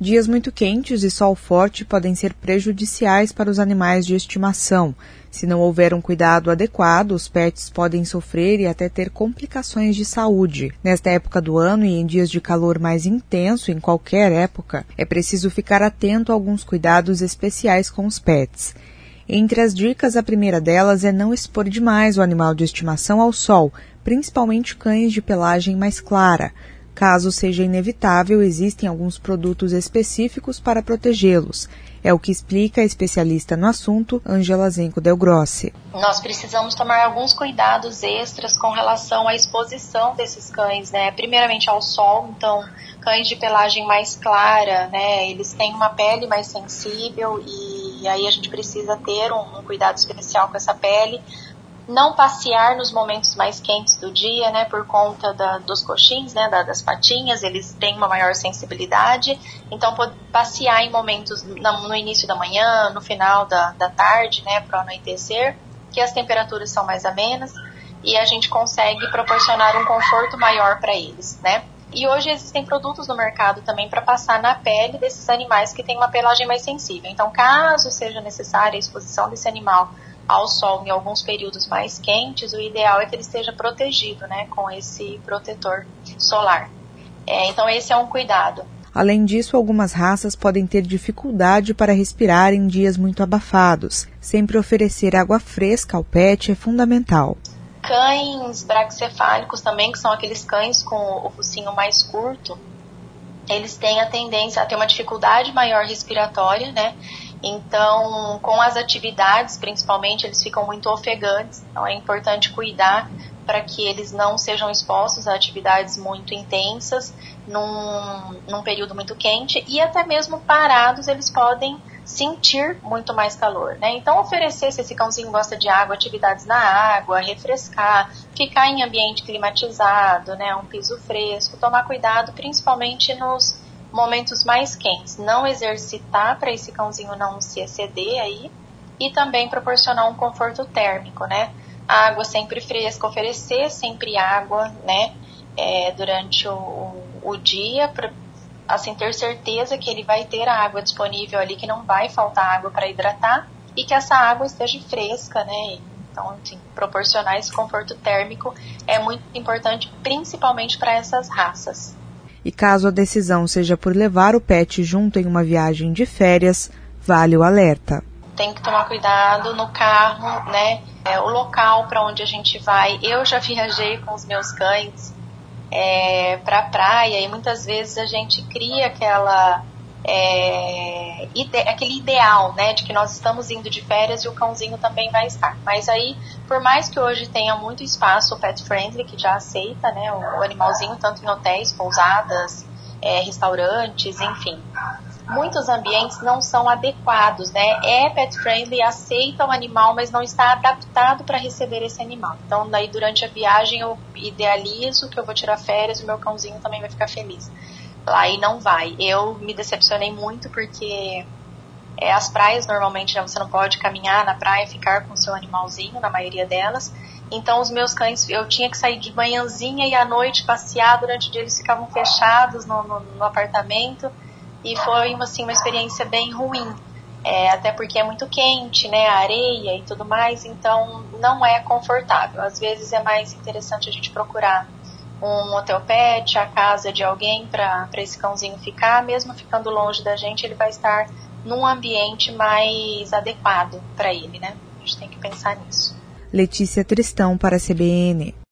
Dias muito quentes e sol forte podem ser prejudiciais para os animais de estimação. Se não houver um cuidado adequado, os pets podem sofrer e até ter complicações de saúde. Nesta época do ano e em dias de calor mais intenso, em qualquer época, é preciso ficar atento a alguns cuidados especiais com os pets. Entre as dicas, a primeira delas é não expor demais o animal de estimação ao sol, principalmente cães de pelagem mais clara. Caso seja inevitável, existem alguns produtos específicos para protegê-los. É o que explica a especialista no assunto, Ângela Zenco Del Grossi. Nós precisamos tomar alguns cuidados extras com relação à exposição desses cães, né? Primeiramente ao sol, então cães de pelagem mais clara, né? Eles têm uma pele mais sensível e aí a gente precisa ter um cuidado especial com essa pele. Não passear nos momentos mais quentes do dia, né, por conta dos coxins, né, das patinhas, eles têm uma maior sensibilidade, então passear em momentos no início da manhã, no final da tarde, né, para o anoitecer, que as temperaturas são mais amenas e a gente consegue proporcionar um conforto maior para eles, né. E hoje existem produtos no mercado também para passar na pele desses animais que têm uma pelagem mais sensível. Então, caso seja necessária a exposição desse animal ao sol em alguns períodos mais quentes, o ideal é que ele esteja protegido, né, com esse protetor solar. Então esse é um cuidado. Além disso, algumas raças podem ter dificuldade para respirar em dias muito abafados. Sempre oferecer água fresca ao pet é fundamental. Cães braquicefálicos também, que são aqueles cães com o focinho mais curto, eles têm a tendência a ter uma dificuldade maior respiratória, né? Então, com as atividades, principalmente, eles ficam muito ofegantes. Então, é importante cuidar para que eles não sejam expostos a atividades muito intensas num período muito quente. E até mesmo parados, eles podem sentir muito mais calor, né? Então, oferecer, se esse cãozinho gosta de água, atividades na água, refrescar, ficar em ambiente climatizado, né? Um piso fresco, tomar cuidado, principalmente nos momentos mais quentes, não exercitar para esse cãozinho não se exceder aí e também proporcionar um conforto térmico, né? Água sempre fresca, oferecer sempre água, né? Durante o dia, para assim, ter certeza que ele vai ter a água disponível ali, que não vai faltar água para hidratar e que essa água esteja fresca, né? Então, assim, proporcionar esse conforto térmico é muito importante, principalmente para essas raças. E caso a decisão seja por levar o pet junto em uma viagem de férias, vale o alerta. Tem que tomar cuidado no carro, né? O local para onde a gente vai. Eu já viajei com os meus cães para a praia e muitas vezes a gente cria aquele ideal, né, de que nós estamos indo de férias e o cãozinho também vai estar. Mas aí, por mais que hoje tenha muito espaço pet friendly, que já aceita, né, o animalzinho tanto em hotéis, pousadas, restaurantes, enfim, muitos ambientes não são adequados, né? É pet friendly, aceita o animal, mas não está adaptado para receber esse animal. Então, daí durante a viagem eu idealizo que eu vou tirar férias e o meu cãozinho também vai ficar feliz. Lá e não vai. Eu me decepcionei muito porque as praias normalmente, né, você não pode caminhar na praia, ficar com o seu animalzinho, na maioria delas. Então os meus cães, eu tinha que sair de manhãzinha e à noite passear, durante o dia eles ficavam fechados no apartamento e foi assim, uma experiência bem ruim. Até porque é muito quente, né, a areia e tudo mais, então não é confortável. Às vezes é mais interessante a gente procurar um hotel pet, a casa de alguém para esse cãozinho ficar, mesmo ficando longe da gente, ele vai estar num ambiente mais adequado para ele, né? A gente tem que pensar nisso. Letícia Tristão para a CBN.